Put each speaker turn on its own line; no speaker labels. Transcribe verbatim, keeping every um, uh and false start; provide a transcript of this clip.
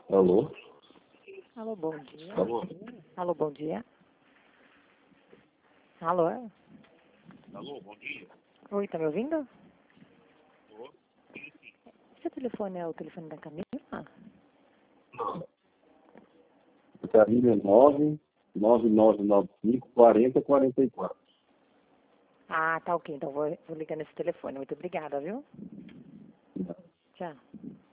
Alô?
Alô, bom dia.
Alô?
Alô, bom dia. Alô?
Alô, bom dia.
Oi, tá me ouvindo?
Alô?
Seu telefone é o telefone da Camila?
Não. Camila é nove nove nove nove cinco quatro zero quatro quatro.
Ah, tá ok. Então vou, vou ligar nesse telefone. Muito obrigada, viu? Tchau.